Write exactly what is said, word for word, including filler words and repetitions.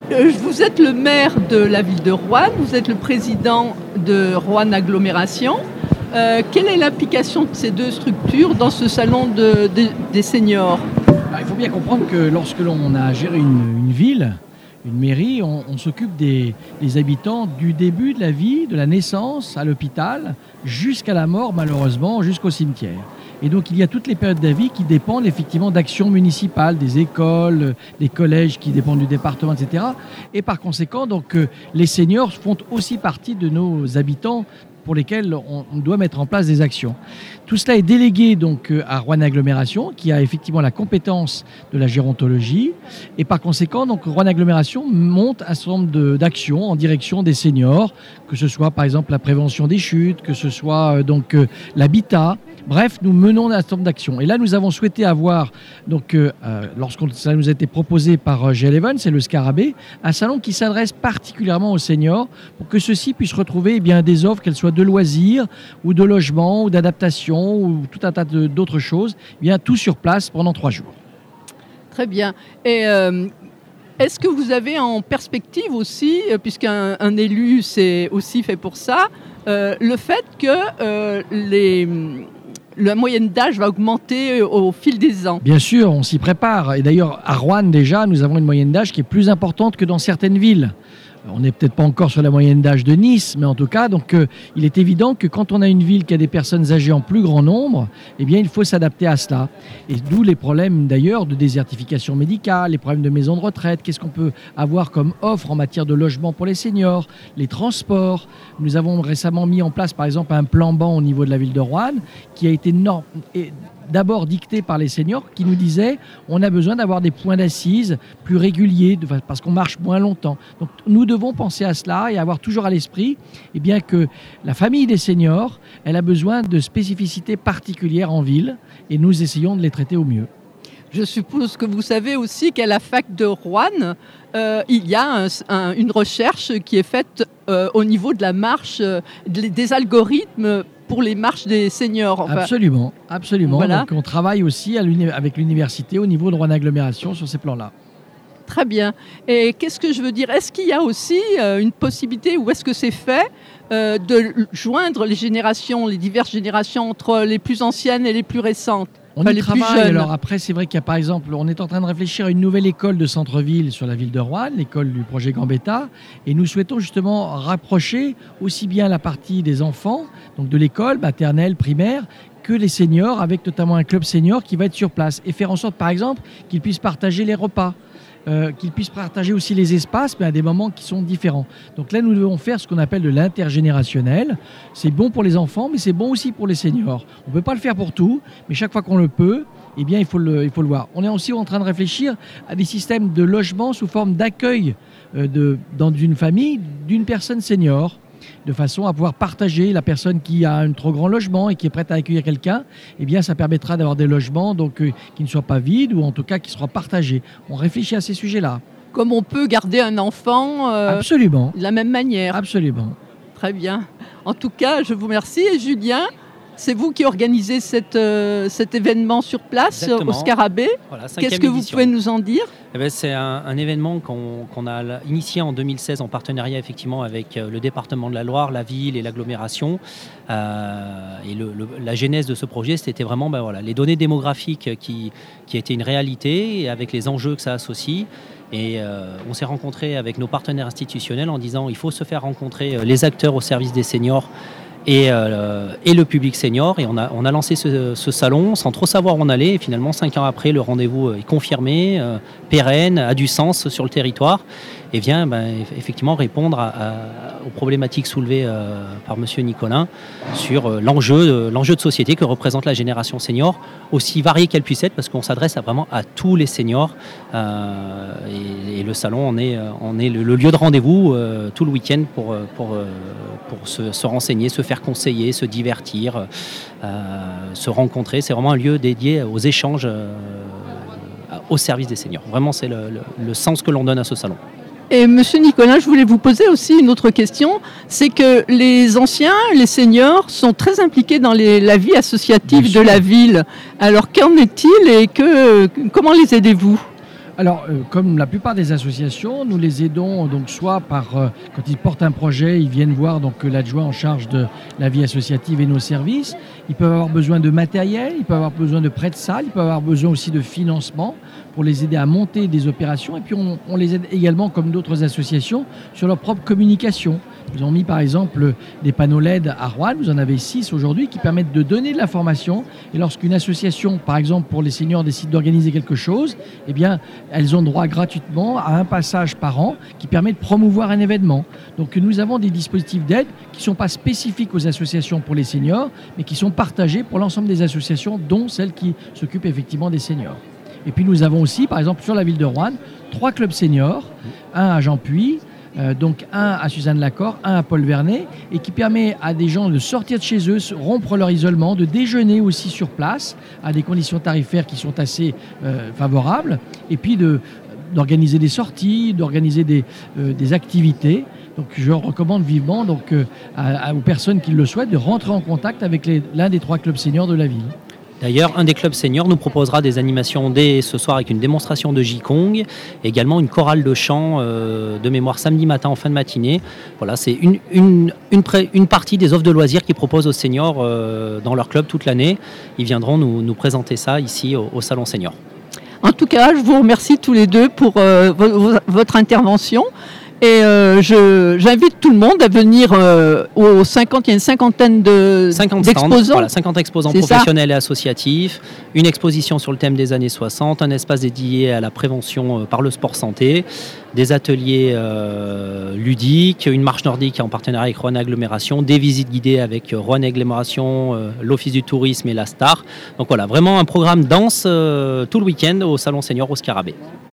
euh, vous êtes le maire de la ville de Roanne, vous êtes le président de Roanne Agglomération. Euh, quelle est l'implication de ces deux structures dans ce salon de, de, des seniors ? Il faut bien comprendre que lorsque l'on a géré une, une ville, une mairie, on, on s'occupe des, des habitants du début de la vie, de la naissance à l'hôpital, jusqu'à la mort malheureusement, jusqu'au cimetière. Et donc il y a toutes les périodes de la vie qui dépendent effectivement d'actions municipales, des écoles, des collèges qui dépendent du département, et cetera. Et par conséquent, donc, euh, les seniors font aussi partie de nos habitants pour lesquels on doit mettre en place des actions. Tout cela est délégué donc à Roanne Agglomération, qui a effectivement la compétence de la gérontologie, et par conséquent, donc Roanne Agglomération monte un certain nombre de, d'actions en direction des seniors, que ce soit par exemple la prévention des chutes, que ce soit euh, donc euh, l'habitat. Bref, nous menons un certain nombre d'actions. Et là, nous avons souhaité avoir, donc, euh, lorsque ça nous a été proposé par G onze, c'est le Scarabée, un salon qui s'adresse particulièrement aux seniors pour que ceux-ci puissent retrouver eh bien, des offres, qu'elles soient de loisirs ou de logement ou d'adaptation ou tout un tas de, d'autres choses, eh bien, tout sur place pendant trois jours. Très bien. Et euh, est-ce que vous avez en perspective aussi, puisqu'un un élu c'est aussi fait pour ça, euh, le fait que euh, les... la moyenne d'âge va augmenter au fil des ans. Bien sûr, on s'y prépare. Et d'ailleurs, à Roanne, déjà, nous avons une moyenne d'âge qui est plus importante que dans certaines villes. On n'est peut-être pas encore sur la moyenne d'âge de Nice, mais en tout cas, donc, euh, il est évident que quand on a une ville qui a des personnes âgées en plus grand nombre, eh bien, il faut s'adapter à cela. Et d'où les problèmes, d'ailleurs, de désertification médicale, les problèmes de maisons de retraite. Qu'est-ce qu'on peut avoir comme offre en matière de logement pour les seniors, les transports. Nous avons récemment mis en place, par exemple, un plan banc au niveau de la ville de Roanne, qui a été énorme. Et d'abord dicté par les seniors qui nous disaient on a besoin d'avoir des points d'assises plus réguliers de, parce qu'on marche moins longtemps. Donc nous devons penser à cela et avoir toujours à l'esprit eh bien, que la famille des seniors, elle a besoin de spécificités particulières en ville et nous essayons de les traiter au mieux. Je suppose que vous savez aussi qu'à la fac de Roanne, euh, il y a un, un, une recherche qui est faite euh, au niveau de la marche, euh, des algorithmes pour les marches des seniors. Enfin, absolument, absolument. Voilà. Donc on travaille aussi à l'uni- avec l'université au niveau de Roanne Agglomération sur ces plans-là. Très bien. Et qu'est-ce que je veux dire ? Est-ce qu'il y a aussi euh, une possibilité, ou est-ce que c'est fait, euh, de joindre les générations, les diverses générations entre les plus anciennes et les plus récentes ? On y travaille. Alors après, c'est vrai qu'il y a par exemple, on est en train de réfléchir à une nouvelle école de centre-ville sur la ville de Roanne, l'école du projet Gambetta, et nous souhaitons justement rapprocher aussi bien la partie des enfants, donc de l'école maternelle, primaire, que les seniors, avec notamment un club senior qui va être sur place, et faire en sorte par exemple qu'ils puissent partager les repas. Euh, qu'ils puissent partager aussi les espaces, mais à des moments qui sont différents. Donc là, nous devons faire ce qu'on appelle de l'intergénérationnel. C'est bon pour les enfants, mais c'est bon aussi pour les seniors. On ne peut pas le faire pour tout, mais chaque fois qu'on le peut, eh bien, il faut le, il faut le voir. On est aussi en train de réfléchir à des systèmes de logement sous forme d'accueil euh, de, dans une famille d'une personne senior, de façon à pouvoir partager la personne qui a un trop grand logement et qui est prête à accueillir quelqu'un, eh bien ça permettra d'avoir des logements donc, euh, qui ne soient pas vides ou en tout cas qui soient partagés. On réfléchit à ces sujets-là. Comme on peut garder un enfant euh, Absolument. de la même manière. Absolument. Très bien. En tout cas, je vous remercie. Et Julien, c'est vous qui organisez cette, euh, cet événement sur place. Exactement. Au Scarabée. Voilà, qu'est-ce que vous édition. Pouvez nous en dire ? Eh bien, c'est un, un événement qu'on, qu'on a initié en deux mille seize en partenariat effectivement avec le département de la Loire, la ville et l'agglomération. Euh, et le, le, la genèse de ce projet, c'était vraiment ben, voilà, les données démographiques qui, qui étaient une réalité et avec les enjeux que ça associe. Et euh, on s'est rencontrés avec nos partenaires institutionnels en disant il faut se faire rencontrer les acteurs au service des seniors et, euh, et le public senior. Et on a, on a lancé ce, ce salon sans trop savoir où on allait. Et finalement, cinq ans après, le rendez-vous est confirmé, euh, pérenne, a du sens sur le territoire. Et vient ben, effectivement répondre à, à, aux problématiques soulevées euh, par monsieur Nicolin sur euh, l'enjeu, euh, l'enjeu de société que représente la génération senior, aussi variée qu'elle puisse être, parce qu'on s'adresse à vraiment à tous les seniors. Euh, et, et le salon, on est, on est le, le lieu de rendez-vous euh, tout le week-end pour, pour, pour se, se renseigner, se faire conseiller, se divertir, euh, se rencontrer. C'est vraiment un lieu dédié aux échanges euh, au service des seniors. Vraiment, c'est le, le, le sens que l'on donne à ce salon. Et monsieur Nicolin, je voulais vous poser aussi une autre question, c'est que les anciens, les seniors, sont très impliqués dans les, la vie associative de la ville. Alors qu'en est-il et que, comment les aidez-vous ? Alors, euh, comme la plupart des associations, nous les aidons donc soit par, euh, quand ils portent un projet, ils viennent voir donc euh, l'adjoint en charge de la vie associative et nos services. Ils peuvent avoir besoin de matériel, ils peuvent avoir besoin de prêts de salle, ils peuvent avoir besoin aussi de financement pour les aider à monter des opérations. Et puis on, on les aide également, comme d'autres associations, sur leur propre communication. Nous avons mis par exemple des panneaux L E D à Roanne, vous en avez six aujourd'hui, qui permettent de donner de l'information. Et lorsqu'une association, par exemple pour les seniors, décide d'organiser quelque chose, eh bien, elles ont droit gratuitement à un passage par an qui permet de promouvoir un événement. Donc nous avons des dispositifs d'aide qui ne sont pas spécifiques aux associations pour les seniors, mais qui sont partagés pour l'ensemble des associations, dont celles qui s'occupent effectivement des seniors. Et puis nous avons aussi, par exemple, sur la ville de Roanne, trois clubs seniors, un à Jean-Puy, Euh, donc un à Suzanne-Lacor, un à Paul Vernet, et qui permet à des gens de sortir de chez eux, rompre leur isolement, de déjeuner aussi sur place à des conditions tarifaires qui sont assez euh, favorables, et puis de, d'organiser des sorties, d'organiser des, euh, des activités. Donc je recommande vivement donc, euh, à, à, aux personnes qui le souhaitent de rentrer en contact avec les, l'un des trois clubs seniors de la ville. D'ailleurs, un des clubs seniors nous proposera des animations dès ce soir avec une démonstration de J-Kong, également une chorale de chant euh, de mémoire samedi matin en fin de matinée. Voilà, c'est une, une, une, pré- une partie des offres de loisirs qu'ils proposent aux seniors euh, dans leur club toute l'année. Ils viendront nous, nous présenter ça ici au, au Salon Senior. En tout cas, je vous remercie tous les deux pour euh, vo- votre intervention. Et euh, je, j'invite tout le monde à venir euh, aux cinquante, il y a une cinquantaine de, cinquante d'exposants. Stands, voilà, cinquante exposants C'est professionnels ça. et associatifs, une exposition sur le thème des années soixante, un espace dédié à la prévention euh, par le sport santé, des ateliers euh, ludiques, une marche nordique en partenariat avec Roanne Agglomération, des visites guidées avec euh, Roanne Agglomération, euh, l'Office du tourisme et la Star. Donc voilà, vraiment un programme dense euh, tout le week-end au Salon Senior au Scarabée.